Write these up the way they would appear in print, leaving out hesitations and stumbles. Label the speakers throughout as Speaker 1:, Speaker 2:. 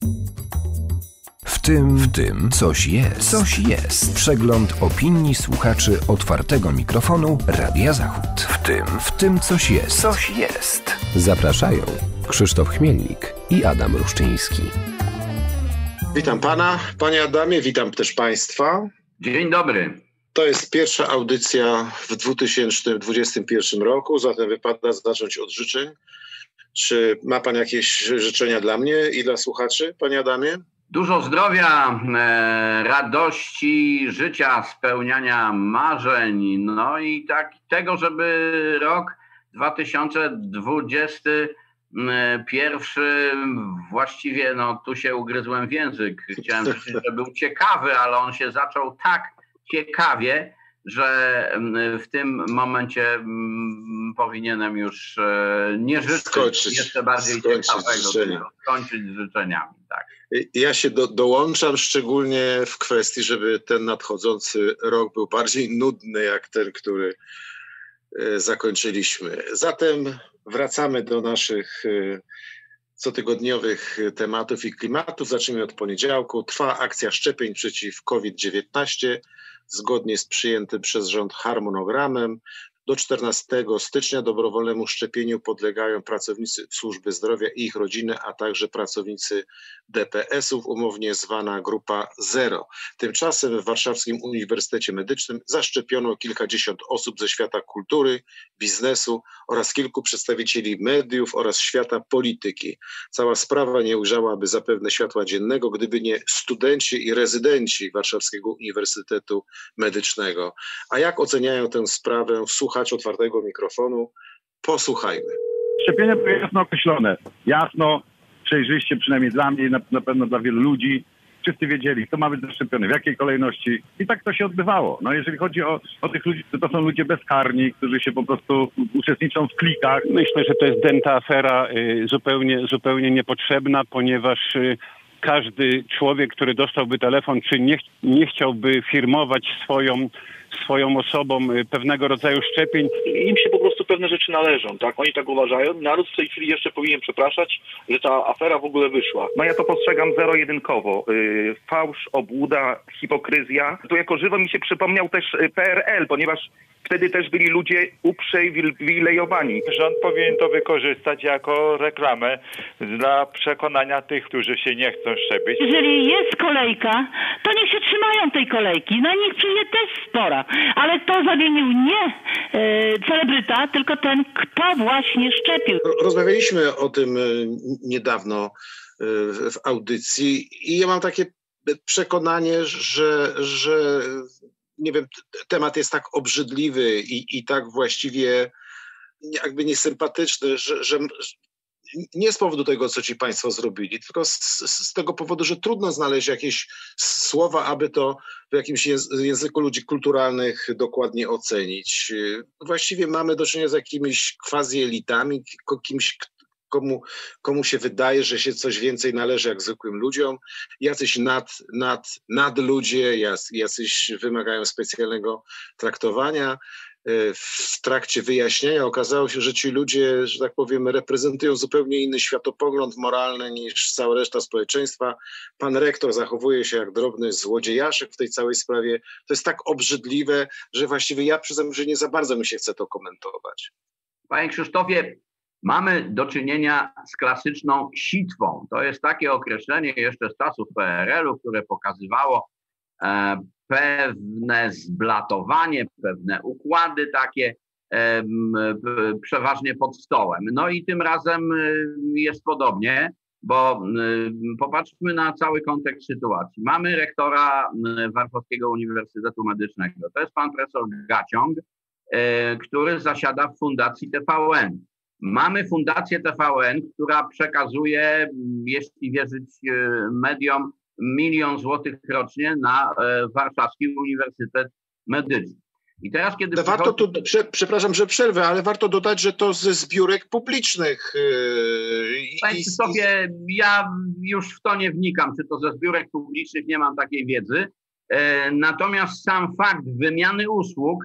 Speaker 1: W tym coś jest. Coś jest. Przegląd opinii słuchaczy otwartego mikrofonu Radia Zachód. W tym coś jest. Coś jest. Zapraszają Krzysztof Chmielnik i Adam Ruszczyński.
Speaker 2: Witam pana, panie Adamie, witam też państwa.
Speaker 3: Dzień dobry.
Speaker 2: To jest pierwsza audycja w 2021 roku, zatem wypada zacząć od życzeń. Czy ma pan jakieś życzenia dla mnie i dla słuchaczy, panie Adamie?
Speaker 3: Dużo zdrowia, radości, życia, spełniania marzeń, no i tak tego, żeby rok 2021 właściwie, no tu się ugryzłem w język. Chciałem życzyć, żeby był ciekawy, ale on się zaczął tak ciekawie, że w tym momencie powinienem już nie życzyć jeszcze bardziej ciekawego, skończyć z życzeniami. Tak.
Speaker 2: Ja się dołączam szczególnie w kwestii, żeby ten nadchodzący rok był bardziej nudny jak ten, który zakończyliśmy. Zatem wracamy do naszych cotygodniowych tematów i klimatów. Zacznijmy od poniedziałku. Trwa akcja szczepień przeciw COVID-19 zgodnie z przyjętym przez rząd harmonogramem. Do 14 stycznia dobrowolnemu szczepieniu podlegają pracownicy służby zdrowia i ich rodziny, a także pracownicy DPS-ów, umownie zwana Grupa Zero. Tymczasem w Warszawskim Uniwersytecie Medycznym zaszczepiono kilkadziesiąt osób ze świata kultury, biznesu oraz kilku przedstawicieli mediów oraz świata polityki. Cała sprawa nie ujrzałaby zapewne światła dziennego, gdyby nie studenci i rezydenci Warszawskiego Uniwersytetu Medycznego. A jak oceniają tę sprawę słuchacze otwartego mikrofonu? Posłuchajmy.
Speaker 4: Szczepienia były jasno określone. Jasno, przejrzyście, przynajmniej dla mnie i na pewno dla wielu ludzi. Wszyscy wiedzieli, kto ma być zaszczepiony, w jakiej kolejności. I tak to się odbywało. No jeżeli chodzi o tych ludzi, to są ludzie bezkarni, którzy się po prostu uczestniczą w klikach.
Speaker 5: Myślę, że to jest dęta afera zupełnie niepotrzebna, ponieważ każdy człowiek, który dostałby telefon, czy nie chciałby firmować swoją osobą pewnego rodzaju szczepień.
Speaker 6: Im się po prostu pewne rzeczy należą, tak? Oni tak uważają. Naród w tej chwili jeszcze powinien przepraszać, że ta afera w ogóle wyszła.
Speaker 7: No ja to postrzegam zero-jedynkowo. Fałsz, obłuda, hipokryzja. Tu jako żywo mi się przypomniał też PRL, ponieważ wtedy też byli ludzie uprzywilejowani.
Speaker 8: Rząd powinien to wykorzystać jako reklamę dla przekonania tych, którzy się nie chcą szczepić.
Speaker 9: Jeżeli jest kolejka, to niech się trzymają tej kolejki. Na nich przyjdzie też spora. Ale to zawinił nie celebryta, tylko ten, kto właśnie szczepił.
Speaker 2: Rozmawialiśmy o tym niedawno w audycji i ja mam takie przekonanie, że nie wiem, temat jest tak obrzydliwy i tak właściwie jakby niesympatyczny, że nie z powodu tego, co ci państwo zrobili, tylko z tego powodu, że trudno znaleźć jakieś słowa, aby to w jakimś języku ludzi kulturalnych dokładnie ocenić. Właściwie mamy do czynienia z jakimiś quasi-elitami, kimś, komu się wydaje, że się coś więcej należy jak zwykłym ludziom. Jacyś nadludzie, jacyś wymagają specjalnego traktowania. W trakcie wyjaśnienia okazało się, że ci ludzie, że tak powiem, reprezentują zupełnie inny światopogląd moralny niż cała reszta społeczeństwa. Pan rektor zachowuje się jak drobny złodziejaszek w tej całej sprawie. To jest tak obrzydliwe, że właściwie ja przyznam, że nie za bardzo mi się chce to komentować.
Speaker 3: Panie Krzysztofie, mamy do czynienia z klasyczną sitwą. To jest takie określenie jeszcze z czasów PRL-u, które pokazywało pewne zblatowanie, pewne układy takie przeważnie pod stołem. No i tym razem jest podobnie, bo popatrzmy na cały kontekst sytuacji. Mamy rektora Warszawskiego Uniwersytetu Medycznego. To jest pan profesor Gaciąg, który zasiada w Fundacji TVN. Mamy Fundację TVN, która przekazuje, jeśli wierzyć mediom, 1 000 000 złotych rocznie na Warszawski Uniwersytet Medyczny. I teraz, kiedy
Speaker 2: warto tu, przepraszam, że przerwę, ale warto dodać, że to ze zbiórek publicznych.
Speaker 3: Panie Krzysztofie, ja już w to nie wnikam, czy to ze zbiórek publicznych, nie mam takiej wiedzy. Natomiast sam fakt wymiany usług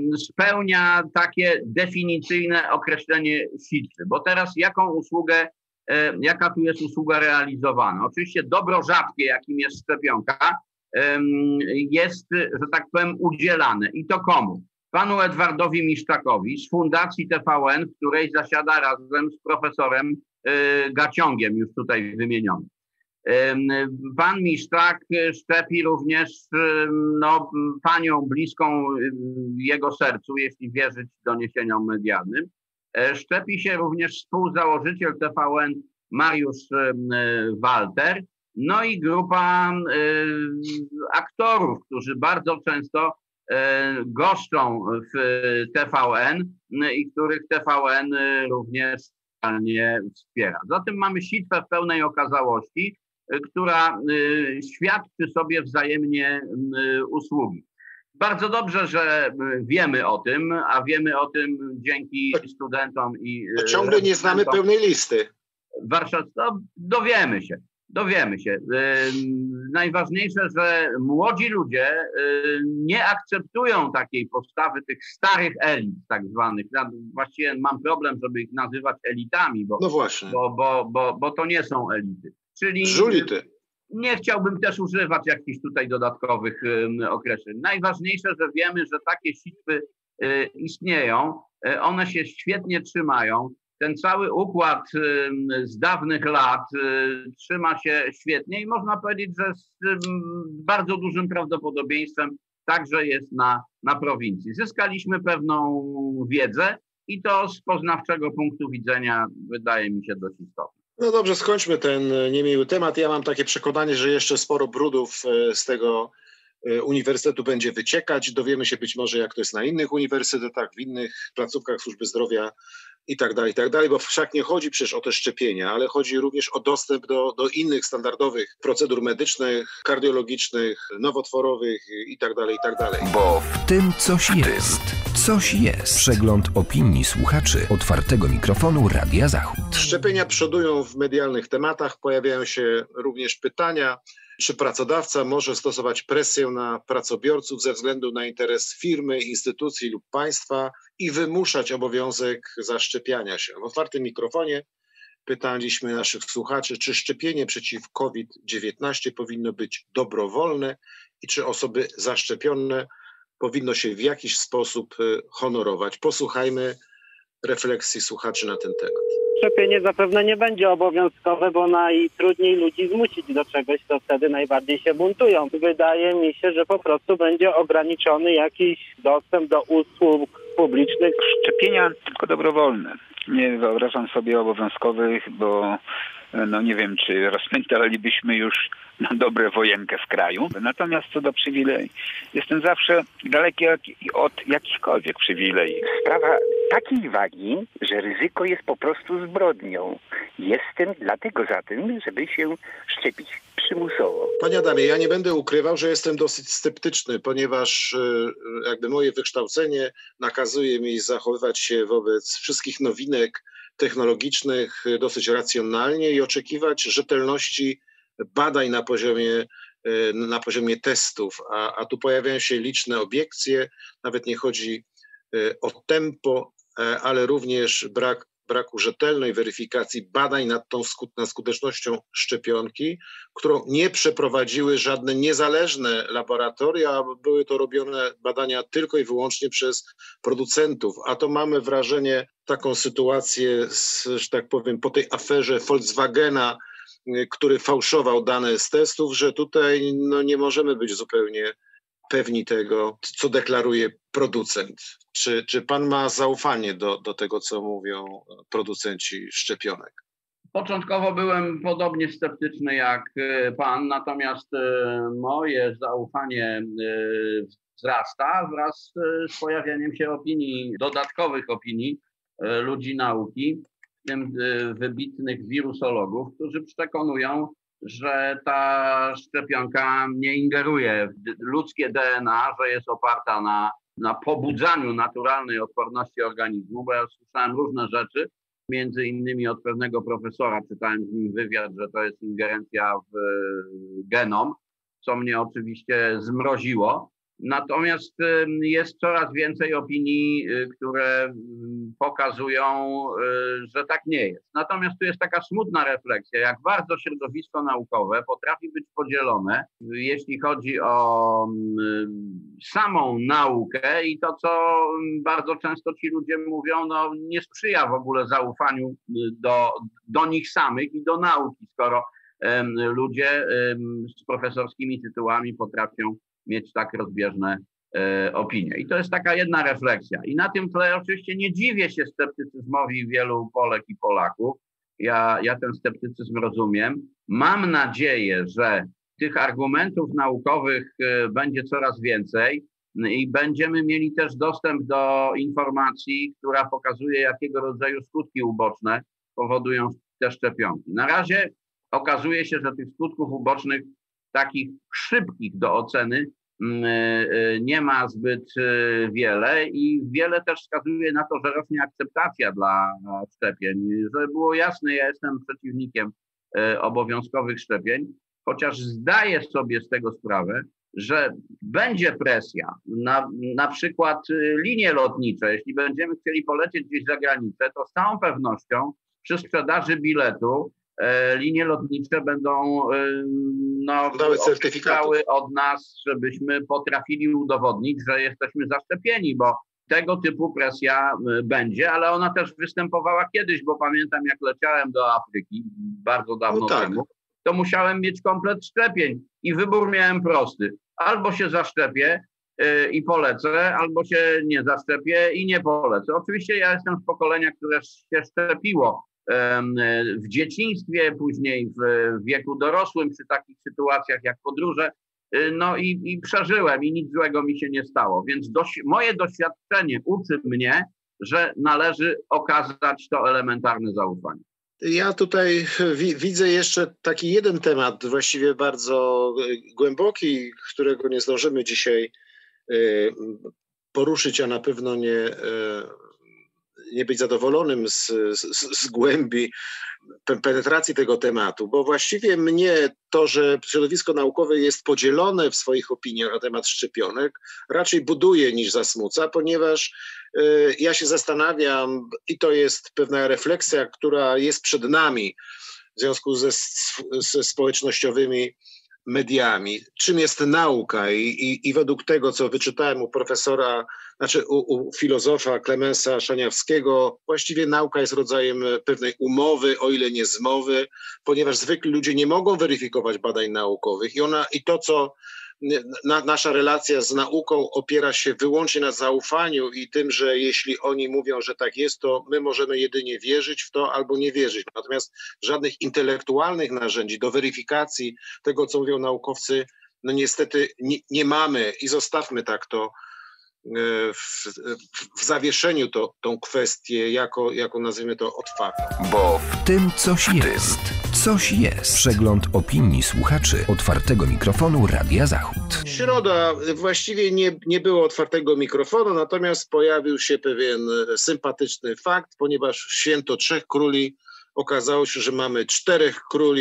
Speaker 3: spełnia takie definicyjne określenie sitwy. Bo teraz jaką usługę jaka tu jest usługa realizowana. Oczywiście dobro rzadkie, jakim jest szczepionka, jest, że tak powiem, udzielane. I to komu? Panu Edwardowi Miszczakowi z Fundacji TVN, w której zasiada razem z profesorem Gaciągiem, już tutaj wymienionym. Pan Miszczak szczepi również panią bliską jego sercu, jeśli wierzyć doniesieniom medialnym. Szczepi się również współzałożyciel TVN Mariusz Walter, no i grupa aktorów, którzy bardzo często goszczą w TVN i których TVN również wspiera. Zatem mamy sitwę w pełnej okazałości, która świadczy sobie wzajemnie usługi. Bardzo dobrze, że wiemy o tym, a wiemy o tym dzięki studentom i...
Speaker 2: Ciągle nie znamy pełnej listy.
Speaker 3: Dowiemy się. Najważniejsze, że młodzi ludzie nie akceptują takiej postawy tych starych elit tak zwanych. Ja właściwie mam problem, żeby ich nazywać elitami, bo to nie są elity. Czyli
Speaker 2: żulity.
Speaker 3: Nie chciałbym też używać jakichś tutaj dodatkowych określeń. Najważniejsze, że wiemy, że takie sitwy istnieją, one się świetnie trzymają. Ten cały układ z dawnych lat trzyma się świetnie i można powiedzieć, że z bardzo dużym prawdopodobieństwem także jest na prowincji. Zyskaliśmy pewną wiedzę i to z poznawczego punktu widzenia wydaje mi się dość istotne.
Speaker 2: No dobrze, skończmy ten niemiły temat. Ja mam takie przekonanie, że jeszcze sporo brudów z tego uniwersytetu będzie wyciekać. Dowiemy się być może, jak to jest na innych uniwersytetach, w innych placówkach służby zdrowia i tak dalej, bo wszak nie chodzi przecież o te szczepienia, ale chodzi również o dostęp do innych standardowych procedur medycznych, kardiologicznych, nowotworowych i tak dalej.
Speaker 1: Bo w tym coś jest. Coś jest. Przegląd opinii słuchaczy otwartego mikrofonu Radia Zachód.
Speaker 2: Szczepienia przodują w medialnych tematach, pojawiają się również pytania, czy pracodawca może stosować presję na pracobiorców ze względu na interes firmy, instytucji lub państwa i wymuszać obowiązek zaszczepiania się. W otwartym mikrofonie pytaliśmy naszych słuchaczy, czy szczepienie przeciw COVID-19 powinno być dobrowolne i czy osoby zaszczepione powinno się w jakiś sposób honorować. Posłuchajmy refleksji słuchaczy na ten temat.
Speaker 10: Szczepienie zapewne nie będzie obowiązkowe, bo najtrudniej ludzi zmusić do czegoś, to wtedy najbardziej się buntują. Wydaje mi się, że po prostu będzie ograniczony jakiś dostęp do usług publicznych.
Speaker 11: Szczepienia tylko dobrowolne. Nie wyobrażam sobie obowiązkowych, bo nie wiem, czy rozpętalibyśmy już na dobre wojenkę w kraju. Natomiast co do przywilei, jestem zawsze daleki od jakichkolwiek przywilei.
Speaker 12: Sprawa takiej wagi, że ryzyko jest po prostu zbrodnią. Jestem dlatego za tym, żeby się szczepić przymusowo.
Speaker 2: Panie Adamie, ja nie będę ukrywał, że jestem dosyć sceptyczny, ponieważ jakby moje wykształcenie nakazuje mi zachowywać się wobec wszystkich nowinek technologicznych dosyć racjonalnie i oczekiwać rzetelności badań na poziomie testów, a tu pojawiają się liczne obiekcje, nawet nie chodzi o tempo, ale również braku rzetelnej weryfikacji badań nad skutecznością szczepionki, którą nie przeprowadziły żadne niezależne laboratoria, a były to robione badania tylko i wyłącznie przez producentów. A to mamy wrażenie, taką sytuację, że tak powiem, po tej aferze Volkswagena, który fałszował dane z testów, że tutaj nie możemy być zupełnie pewni tego, co deklaruje producent. Czy pan ma zaufanie do tego, co mówią producenci szczepionek?
Speaker 3: Początkowo byłem podobnie sceptyczny jak pan, natomiast moje zaufanie wzrasta wraz z pojawieniem się dodatkowych opinii ludzi nauki, w tym wybitnych wirusologów, którzy przekonują, że ta szczepionka nie ingeruje w ludzkie DNA, że jest oparta na pobudzaniu naturalnej odporności organizmu, bo ja słyszałem różne rzeczy, między innymi od pewnego profesora, czytałem z nim wywiad, że to jest ingerencja w genom, co mnie oczywiście zmroziło. Natomiast jest coraz więcej opinii, które pokazują, że tak nie jest. Natomiast tu jest taka smutna refleksja, jak bardzo środowisko naukowe potrafi być podzielone, jeśli chodzi o samą naukę i to, co bardzo często ci ludzie mówią, no nie sprzyja w ogóle zaufaniu do nich samych i do nauki, skoro ludzie z profesorskimi tytułami potrafią mieć tak rozbieżne opinie. I to jest taka jedna refleksja. I na tym tle oczywiście nie dziwię się sceptycyzmowi wielu Polek i Polaków. Ja ten sceptycyzm rozumiem. Mam nadzieję, że tych argumentów naukowych będzie coraz więcej i będziemy mieli też dostęp do informacji, która pokazuje, jakiego rodzaju skutki uboczne powodują te szczepionki. Na razie okazuje się, że tych skutków ubocznych takich szybkich do oceny nie ma zbyt wiele i wiele też wskazuje na to, że rośnie akceptacja dla szczepień. Żeby było jasne, ja jestem przeciwnikiem obowiązkowych szczepień, chociaż zdaję sobie z tego sprawę, że będzie presja na przykład linie lotnicze. Jeśli będziemy chcieli polecieć gdzieś za granicę, to z całą pewnością przy sprzedaży biletu linie lotnicze będą oczekiwały od nas, żebyśmy potrafili udowodnić, że jesteśmy zaszczepieni, bo tego typu presja będzie, ale ona też występowała kiedyś, bo pamiętam, jak leciałem do Afryki bardzo dawno temu, to musiałem mieć komplet szczepień i wybór miałem prosty. Albo się zaszczepię i polecę, albo się nie zaszczepię i nie polecę. Oczywiście ja jestem z pokolenia, które się szczepiło w dzieciństwie, później w wieku dorosłym, przy takich sytuacjach jak podróże, no i przeżyłem i nic złego mi się nie stało. Więc moje doświadczenie uczy mnie, że należy okazać to elementarne zaufanie.
Speaker 2: Ja tutaj widzę jeszcze taki jeden temat, właściwie bardzo głęboki, którego nie zdążymy dzisiaj poruszyć, a na pewno nie być zadowolonym z głębi penetracji tego tematu, bo właściwie mnie to, że środowisko naukowe jest podzielone w swoich opiniach na temat szczepionek, raczej buduje niż zasmuca, ponieważ ja się zastanawiam, i to jest pewna refleksja, która jest przed nami w związku ze społecznościowymi mediami, czym jest nauka i według tego, co wyczytałem u profesora, u filozofa Klemensa Szaniawskiego, właściwie nauka jest rodzajem pewnej umowy, o ile nie zmowy, ponieważ zwykli ludzie nie mogą weryfikować badań naukowych i to, co nasza relacja z nauką opiera się wyłącznie na zaufaniu i tym, że jeśli oni mówią, że tak jest, to my możemy jedynie wierzyć w to albo nie wierzyć. Natomiast żadnych intelektualnych narzędzi do weryfikacji tego, co mówią naukowcy, no niestety nie mamy i zostawmy tak to w zawieszeniu tą kwestię jako nazwijmy to otwartą.
Speaker 1: Bo w tym coś jest. Coś jest. Przegląd opinii słuchaczy otwartego mikrofonu Radia Zachód.
Speaker 2: Środa właściwie nie było otwartego mikrofonu, natomiast pojawił się pewien sympatyczny fakt, ponieważ święto Trzech Króli okazało się, że mamy 4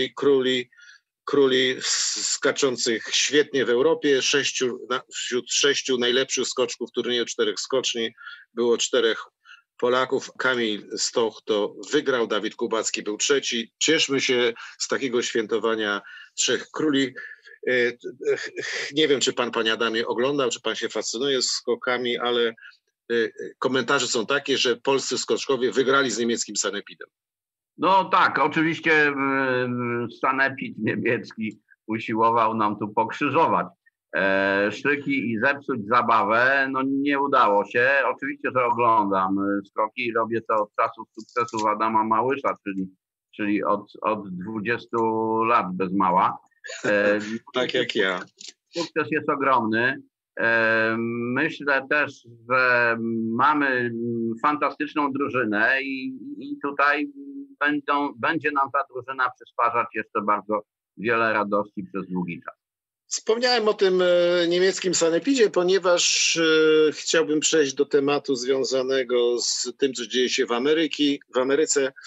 Speaker 2: króli skaczących świetnie w Europie. Wśród 6 najlepszych skoczków turnieju 4 skoczni było 4 Polaków. Kamil Stoch to wygrał, Dawid Kubacki był 3. Cieszmy się z takiego świętowania 3 króli. Nie wiem, czy panie Adamie oglądał, czy pan się fascynuje skokami, ale komentarze są takie, że polscy skoczkowie wygrali z niemieckim sanepidem.
Speaker 3: No tak, oczywiście sanepid niemiecki usiłował nam tu pokrzyżować sztyki i zepsuć zabawę. No nie udało się. Oczywiście, że oglądam skoki i robię to od czasów sukcesów Adama Małysza, czyli od 20 lat bez mała.
Speaker 2: Tak jak ja.
Speaker 3: Sukces jest ogromny. Myślę też, że mamy fantastyczną drużynę i tutaj będzie nam ta drużyna przysparzać jeszcze bardzo wiele radości przez długi czas.
Speaker 2: Wspomniałem o tym niemieckim sanepidzie, ponieważ chciałbym przejść do tematu związanego z tym, co dzieje się w Ameryce.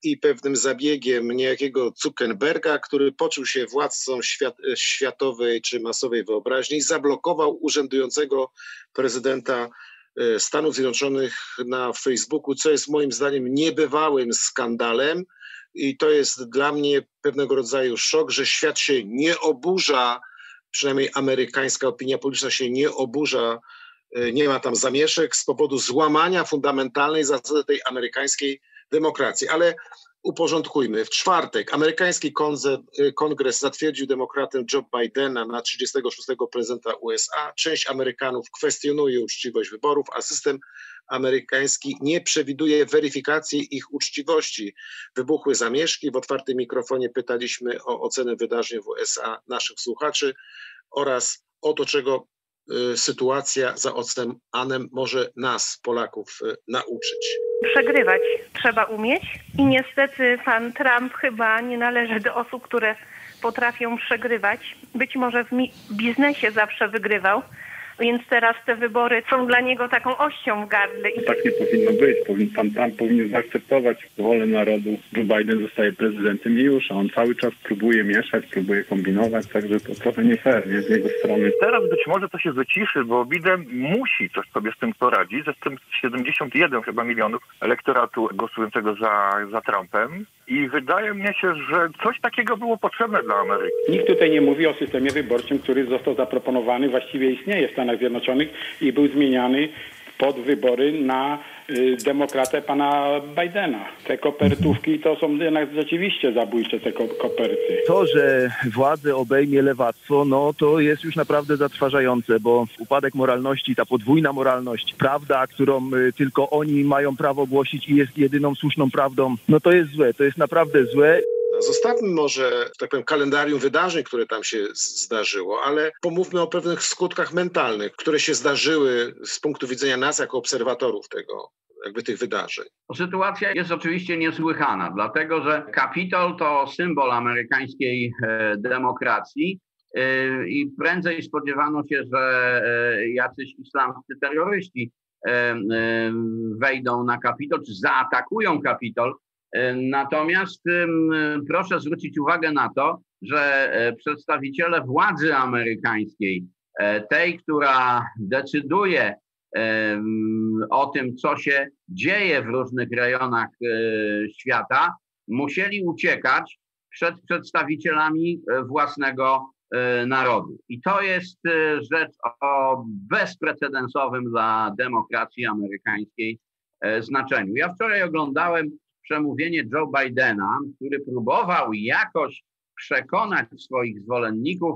Speaker 2: i pewnym zabiegiem niejakiego Zuckerberga, który poczuł się władcą światowej czy masowej wyobraźni, zablokował urzędującego prezydenta Stanów Zjednoczonych na Facebooku, co jest moim zdaniem niebywałym skandalem i to jest dla mnie pewnego rodzaju szok, że świat się nie oburza, przynajmniej amerykańska opinia publiczna się nie oburza, nie ma tam zamieszek z powodu złamania fundamentalnej zasady tej amerykańskiej demokracji. Ale uporządkujmy. W czwartek amerykański kongres zatwierdził demokratę Joe Bidena na 36. prezydenta USA. Część Amerykanów kwestionuje uczciwość wyborów, a system amerykański nie przewiduje weryfikacji ich uczciwości. Wybuchły zamieszki. W otwartym mikrofonie pytaliśmy o ocenę wydarzeń w USA naszych słuchaczy oraz o to, czego sytuacja za oceanem może nas, Polaków, nauczyć.
Speaker 13: Przegrywać trzeba umieć i niestety pan Trump chyba nie należy do osób, które potrafią przegrywać. Być może w biznesie zawsze wygrywał, więc teraz te wybory są dla niego taką ością w gardle.
Speaker 4: Tak nie powinno być. Pan Trump powinien zaakceptować wolę narodu. Joe Biden zostaje prezydentem i już, a on cały czas próbuje mieszać, próbuje kombinować, także to trochę nie fair, nie z jego strony.
Speaker 7: Teraz być może to się wyciszy, bo Biden musi coś sobie z tym poradzić. Ze tym 71 chyba milionów elektoratu głosującego za Trumpem. I wydaje mi się, że coś takiego było potrzebne dla Ameryki.
Speaker 14: Nikt tutaj nie mówi o systemie wyborczym, który został zaproponowany, właściwie istnieje w Stanach Zjednoczonych i był zmieniany pod wybory na demokratę pana Bidena. Te kopertówki to są jednak rzeczywiście zabójcze, te koperty.
Speaker 15: To, że władzę obejmie lewactwo, no to jest już naprawdę zatrważające, bo upadek moralności, ta podwójna moralność, prawda, którą tylko oni mają prawo głosić i jest jedyną słuszną prawdą, no to jest złe, to jest naprawdę złe.
Speaker 2: Zostawmy może, tak powiem, kalendarium wydarzeń, które tam się zdarzyło, ale pomówmy o pewnych skutkach mentalnych, które się zdarzyły z punktu widzenia nas jako obserwatorów tych wydarzeń.
Speaker 3: Sytuacja jest oczywiście niesłychana, dlatego że Kapitol to symbol amerykańskiej demokracji i prędzej spodziewano się, że jacyś islamscy terroryści wejdą na Kapitol, czy zaatakują Kapitol. Natomiast proszę zwrócić uwagę na to, że przedstawiciele władzy amerykańskiej, tej, która decyduje o tym, co się dzieje w różnych rejonach świata, musieli uciekać przed przedstawicielami własnego narodu. I to jest rzecz o bezprecedensowym dla demokracji amerykańskiej znaczeniu. Ja wczoraj oglądałem przemówienie Joe Bidena, który próbował jakoś przekonać swoich zwolenników,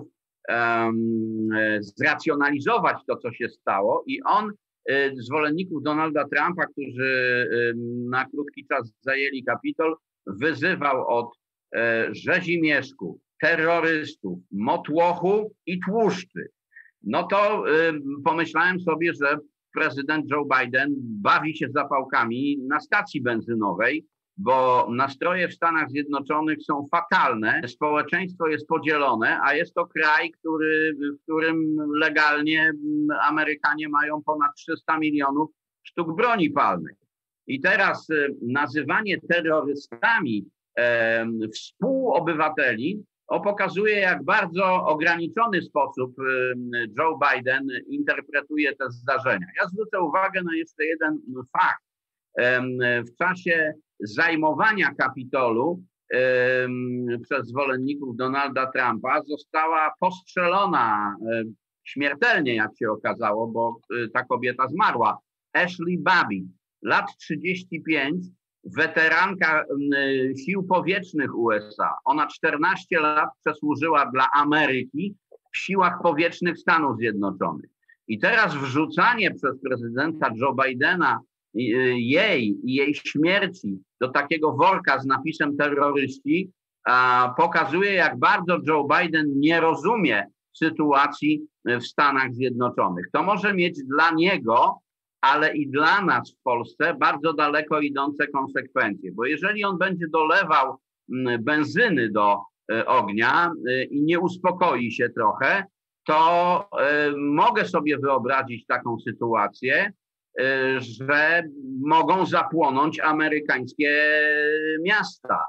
Speaker 3: zracjonalizować to, co się stało i on zwolenników Donalda Trumpa, którzy na krótki czas zajęli Kapitol, wyzywał od rzezimieszków, terrorystów, motłochu i tłuszczy. No to pomyślałem sobie, że prezydent Joe Biden bawi się zapałkami na stacji benzynowej, bo nastroje w Stanach Zjednoczonych są fatalne. Społeczeństwo jest podzielone, a jest to kraj, w którym legalnie Amerykanie mają ponad 300 milionów sztuk broni palnej. I teraz nazywanie terrorystami współobywateli pokazuje, jak bardzo ograniczony sposób Joe Biden interpretuje te zdarzenia. Ja zwrócę uwagę na jeszcze jeden fakt. W czasie zajmowania Kapitolu przez zwolenników Donalda Trumpa została postrzelona śmiertelnie, jak się okazało, bo ta kobieta zmarła. Ashley Babbitt, lat 35, weteranka sił powietrznych USA. Ona 14 lat przesłużyła dla Ameryki w siłach powietrznych Stanów Zjednoczonych. I teraz wrzucanie przez prezydenta Joe Bidena jej śmierci do takiego worka z napisem terroryści pokazuje, jak bardzo Joe Biden nie rozumie sytuacji w Stanach Zjednoczonych. To może mieć dla niego, ale i dla nas w Polsce bardzo daleko idące konsekwencje, bo jeżeli on będzie dolewał benzyny do ognia i nie uspokoi się trochę, to mogę sobie wyobrazić taką sytuację, że mogą zapłonąć amerykańskie miasta.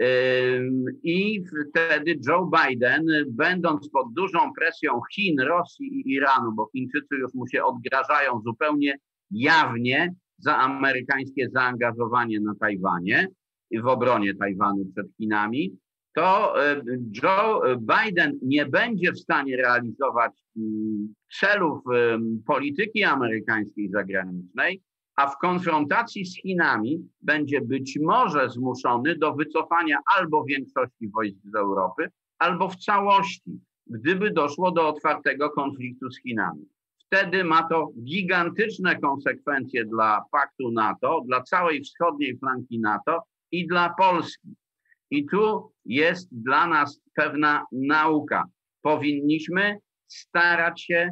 Speaker 3: I wtedy Joe Biden, będąc pod dużą presją Chin, Rosji i Iranu, bo Chińczycy już mu się odgrażają zupełnie jawnie za amerykańskie zaangażowanie na Tajwanie i w obronie Tajwanu przed Chinami, to Joe Biden nie będzie w stanie realizować celów polityki amerykańskiej zagranicznej, a w konfrontacji z Chinami będzie być może zmuszony do wycofania albo większości wojsk z Europy, albo w całości, gdyby doszło do otwartego konfliktu z Chinami. Wtedy ma to gigantyczne konsekwencje dla paktu NATO, dla całej wschodniej flanki NATO i dla Polski. I tu jest dla nas pewna nauka. Powinniśmy starać się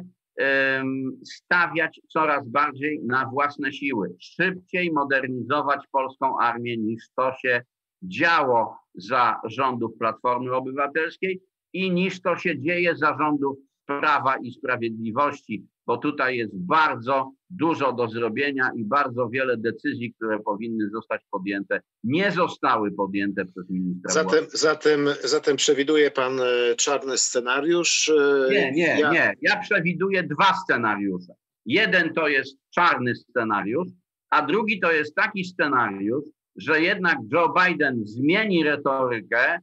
Speaker 3: stawiać coraz bardziej na własne siły, szybciej modernizować polską armię niż to się działo za rządów Platformy Obywatelskiej i niż to się dzieje za rządów Prawa i Sprawiedliwości, bo tutaj jest bardzo dużo do zrobienia i bardzo wiele decyzji, które powinny zostać podjęte, nie zostały podjęte przez ministra władzy.
Speaker 2: Zatem przewiduje pan czarny scenariusz?
Speaker 3: Nie. Ja przewiduję dwa scenariusze. Jeden to jest czarny scenariusz, a drugi to jest taki scenariusz, że jednak Joe Biden zmieni retorykę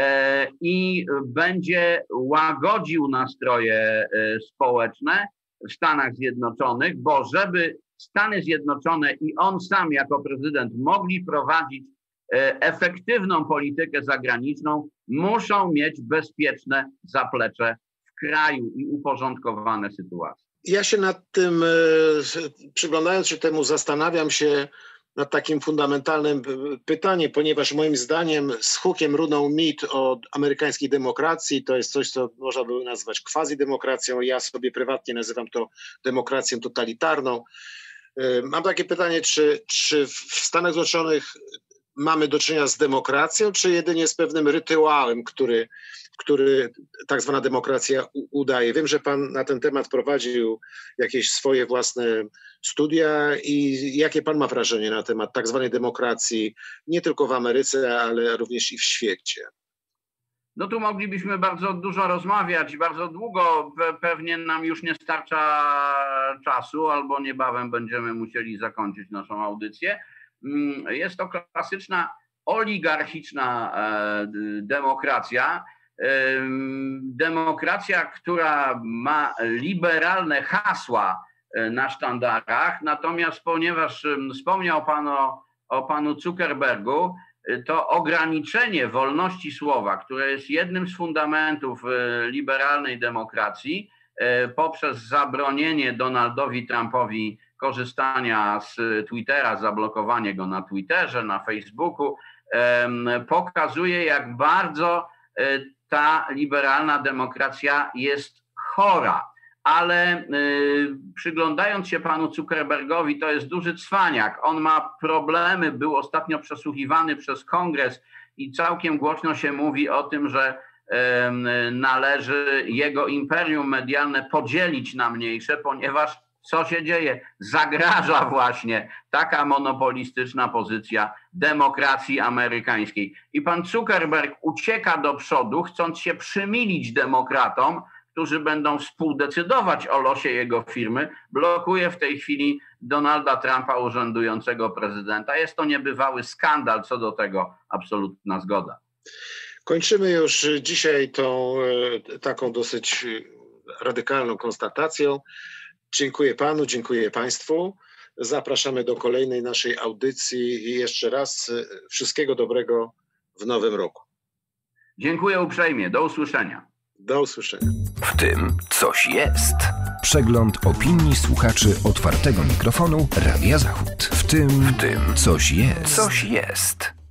Speaker 3: i będzie łagodził nastroje społeczne w Stanach Zjednoczonych, bo żeby Stany Zjednoczone i on sam jako prezydent mogli prowadzić efektywną politykę zagraniczną, muszą mieć bezpieczne zaplecze w kraju i uporządkowane sytuacje.
Speaker 2: Ja się nad tym, przyglądając się temu, zastanawiam się nad takim fundamentalnym pytaniem, ponieważ moim zdaniem z hukiem runął mit o amerykańskiej demokracji. To jest coś, co można by nazwać quasi-demokracją. Ja sobie prywatnie nazywam to demokracją totalitarną. Mam takie pytanie, czy w Stanach Zjednoczonych mamy do czynienia z demokracją, czy jedynie z pewnym rytuałem, który tak zwana demokracja udaje. Wiem, że pan na ten temat prowadził jakieś swoje własne studia i jakie pan ma wrażenie na temat tak zwanej demokracji, nie tylko w Ameryce, ale również i w świecie?
Speaker 3: No tu moglibyśmy bardzo dużo rozmawiać, bardzo długo, pewnie nam już nie starcza czasu, albo niebawem będziemy musieli zakończyć naszą audycję. Jest to klasyczna oligarchiczna demokracja. Demokracja, która ma liberalne hasła na sztandarach, natomiast ponieważ wspomniał pan o panu Zuckerbergu, to ograniczenie wolności słowa, które jest jednym z fundamentów liberalnej demokracji, poprzez zabronienie Donaldowi Trumpowi korzystania z Twittera, zablokowanie go na Twitterze, na Facebooku, pokazuje, jak bardzo ta liberalna demokracja jest chora. Ale przyglądając się panu Zuckerbergowi, to jest duży cwaniak. On ma problemy, był ostatnio przesłuchiwany przez Kongres i całkiem głośno się mówi o tym, że należy jego imperium medialne podzielić na mniejsze, ponieważ co się dzieje? Zagraża właśnie taka monopolistyczna pozycja demokracji amerykańskiej. I pan Zuckerberg ucieka do przodu, chcąc się przymilić demokratom, którzy będą współdecydować o losie jego firmy, blokuje w tej chwili Donalda Trumpa, urzędującego prezydenta. Jest to niebywały skandal, co do tego absolutna zgoda.
Speaker 2: Kończymy już dzisiaj tą taką dosyć radykalną konstatacją. Dziękuję panu, dziękuję państwu. Zapraszamy do kolejnej naszej audycji i jeszcze raz wszystkiego dobrego w nowym roku.
Speaker 3: Dziękuję uprzejmie. Do usłyszenia.
Speaker 2: Do usłyszenia.
Speaker 1: W tym coś jest. Przegląd opinii słuchaczy otwartego mikrofonu Radia Zachód. W tym coś jest. Coś jest.